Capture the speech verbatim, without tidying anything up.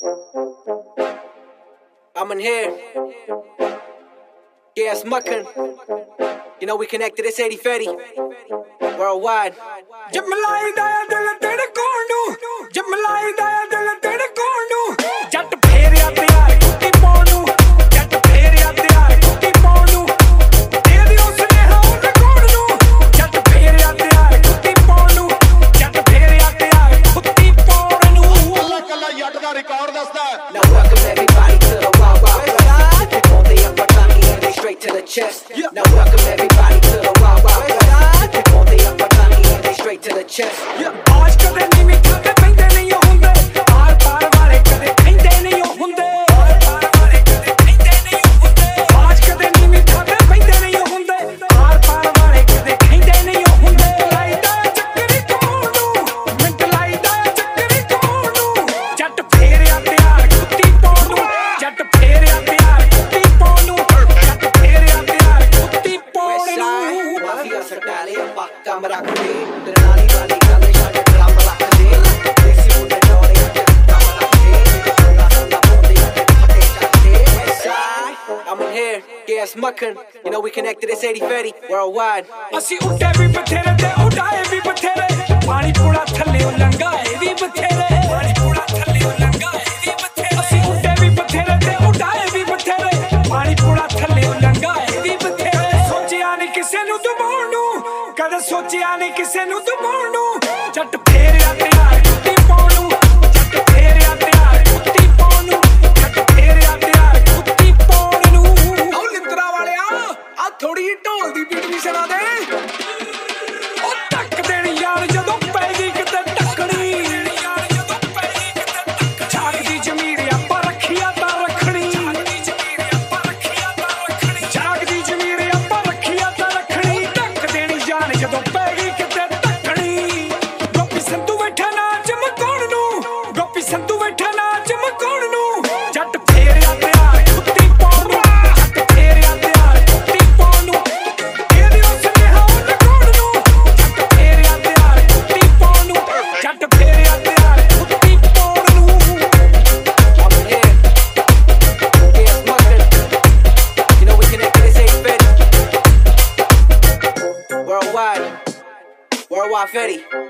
I'm in here. Yeah, it's Muckin. You know we connected, it's eighty Fetty. Worldwide. जब मलाई दाया दिल तेरे कोण ਨੂੰ जब मलाई दाया दिल तेरे कोण ਨੂੰ ਜੱਟ ਫੇਰਿਆ ਤਿਆਰ ਕੁੱਤੀ ਪਾਉਣ ਨੂੰ ਜੱਟ ਫੇਰਿਆ ਤਿਆਰ ਕੁੱਤੀ ਪਾਉਣ ਨੂੰ ਤੇਰੀ ਉਸ ਨੇ ਹੋਣ ਕੋਣ ਨੂੰ ਜੱਟ ਫੇਰਿਆ ਤਿਆਰ ਕੁੱਤੀ ਪਾਉਣ ਨੂੰ ਜੱਟ ਫੇਰਿਆ ਤਿਆਰ ਕੁੱਤੀ ਪਾਉਣ ਨੂੰ ਕੱਲਾ ਕੱਲਾ ਜੱਟ ਦਾ ਰਿਕਾਰਡ ਦੱਸਦਾ Now welcome everybody to the Wild Wild West. They call the upper tummy and they straight to the chest. Now welcome everybody to the Wild Wild West. They call the upper tummy and they straight to the chest. ਆਜ ਕਦੇ ਨਹੀਂ ਮਿੱਠਾ ਤੇ ਪੈਂਦੇ ਨਹੀਂ ਹੁੰਦੇ R ਪਾਰ ਵਾਲੇ ਕਦੇ ਕਹਿੰਦੇ ਨਹੀਂ ਹੁੰਦੇ ਆਰ ਪਾਰ ਵਾਲੇ ਕਦੇ ਕਹਿੰਦੇ ਨਹੀਂ ਹੁੰਦੇ ਆਜ ਕਦੇ ਨਹੀਂ ਮਿੱਠਾ ਤੇ ਪੈਂਦੇ ਨਹੀਂ ਹੁੰਦੇ ਆਰ ਪਾਰ ਵਾਲੇ ਕਦੇ ਕਹਿੰਦੇ ਨਹੀਂ ਹੁੰਦੇ ਲਾਈਦਾ ਚੱਕਰੀ ਕੋਣ ਨੂੰ ਮਿੰਟ ਲਾਈਦਾ ਚੱਕਰੀ ਕੋਣ ਨੂੰ ਜੱਟ ਫੇਰਿਆ ਤਿਆਰ ਕੁੱਤੀ ਪਾਉਣ ਨੂੰ ਜੱਟ ਫੇਰਿਆ ਤਿਆਰ ਕੁੱਤੀ ਪਾਉਣ ਨੂੰ ਜੱਟ ਫੇਰਿਆ ਤਿਆਰ ਕੁੱਤੀ ਪਾਉਣ ਨੂੰ Mafia statale, pacca me la crede. Drenali vali calle, shaggy drum la crede. Desi unde dore, drum la crede. Sola sola bondi, potato crede. Westside, I'm in here, yeah it's Muckin. You know we connected, it's eighty Fetty. Worldwide. ਅਸੀਂ ਉੱਡੇ ਵੀ ਬਥੇਰੇ ਤੇ ਉਡਾਏ ਵੀ ਬਥੇਰੇ ਪਾਣੀ ਪੂੜਾ ਥੱਲੇ ਲੰਘਾਏ ਵੀ ਬਥੇਰੇ ਪਾਣੀ ਪੂੜਾ ਥੱਲੇ ਲੰਘਾਏ ਵੀ ਬਥੇਰੇ ਅਸੀਂ ਉੱਡੇ ਵੀ ਬਥੇਰੇ ਤੇ ਉਡਾਏ ਵੀ ਬਥੇਰੇ ਪਾਣੀ ਪੂੜਾ ਥੱਲੇ ਲੰਘਾਏ ਵੀ ਬਥੇਰੇ ਸੋਚਿਆ ਨਹੀਂ ਕਿਸੇ ਨੂੰ ਦਬਾਉਣ ਨੂੰ ਕਦੇ ਸੋਚਿਆ ਨਹੀਂ ਕਿਸੇ ਨੂੰ ਦਬਾਉਣ ਨੂੰ ਜੱਟ ਫੇਰਿਆ ਤਿਆਰ ਕੁੱਤੀ ਪਾਉਣ ਨੂੰ ਜੱਟ ਫੇਰਿਆ ਤਿਆਰ ਕੁੱਤੀ ਪਾਉਣ ਨੂੰ ਜੱਟ ਫੇਰਿਆ ਤਿਆਰ ਕੁੱਤੀ ਪਾਉਣ ਨੂੰ ਆਹ ਲਿੰਤਰਾ ਵਾਲਿਆ ਆ ਥੋੜੀ ਜਿਹੀ ਢੋਲ ਦੀ ਬੀਟ ਵੀ ਸੁਣਾ ਦੇ ਉਹ ਟੱਕ ਦੇਣੀ ਯਾਰ ਜਦੋਂ ਪੈ ਗਈ ਕਿਤੇ ਟੱਕਣੀ ਯਾਰ ਜਦੋਂ ਪੈ ਗਈ ਕਿਤੇ ਟੱਕ ਝਾਕ ਦੀ ਜ਼ਮੀਰ ਆਪਾਂ ਰੱਖਿਆ ਤਾਂ ਰੱਖਣੀ ਝਾਕ ਦੀ ਜ਼ਮੀਰ ਆਪਾਂ ਰੱਖਿਆ ਤਾਂ ਰੱਖਣੀ ਝਾਕ ਦੀ ਜ਼ਮੀਰ ਆਪਾਂ ਰੱਖਿਆ ਤਾਂ ਰੱਖਣੀ ਟੱਕ ਦੇਣੀ ਯਾਰ ਜਦੋਂ ਪੈ ਗਈ ਕਿਤੇ ਟੱਕਣੀ ਗੋਪੀ ਸੰਧੂ ਬੈਠਾ ਨਾਚ ਮਕਾਉਣ ਨੂੰ ਗੋਪੀ ਸੰਧੂ ਬੈਠਾ ਨਾਚ ਮਕਾਉਣ ਨੂੰ ਜੱਟ ਫੇਰਿਆ ਤਿਆਰ ਕੁੱਤੀ ਪਾਉਣ ਨੂੰ ਜੱਟ ਫੇਰਿਆ ਤਿਆਰ ਕੁੱਤੀ ਪਾਉਣ ਨੂੰ ਇਹਦੇ ਉਸ ਨੇ ਹੋਣ ਕੋਣ ਨੂੰ ਜੱਟ ਫੇਰਿਆ ਤਿਆਰ ਕੁੱਤੀ ਪਾਉਣ ਨੂੰ ਜੱਟ ਫੇਰਿਆ ਤਿਆਰ ਕੁੱਤੀ ਪਾਉਣ ਨੂੰ I'm in here, yeah it's Muckin. You know we connected, it's eighty Fetty. Worldwide, Worldwide Fetty.